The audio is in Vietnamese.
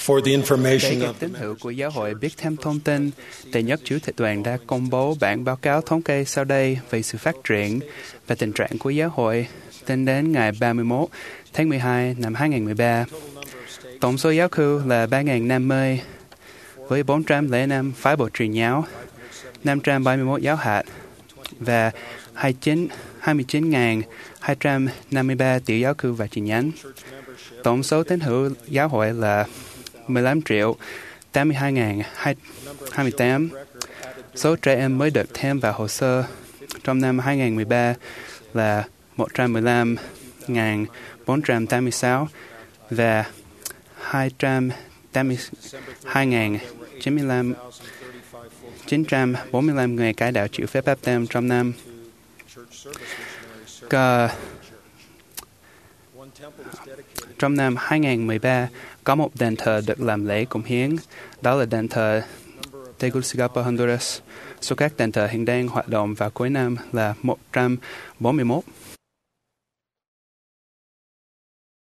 For the Để information các of tín hữu của giáo hội biết thêm thông tin, Đệ nhất Chủ tịch đoàn đã công bố bản báo cáo thống kê sau đây về sự phát triển và tình trạng của giáo hội tính đến ngày 31 tháng 12 năm 2013. Tổng số giáo khu là 3.050 với 405 phái bộ truyền giáo, 571 giáo hạt và 29.253 tiểu giáo khu và chi nhánh. Tổng số tín hữu giáo hội là 15.082.028. Số trẻ em mới được thêm vào hồ sơ trong năm 2013 là 115.486 và 282.945 người cải đạo chịu phép báp têm trong năm. Trong năm 2013, có một đền thờ được làm lễ cúng hiến, đó là đền thờ Tegucigalpa, Honduras. Số các đền thờ hiện đang hoạt động vào cuối năm là 141.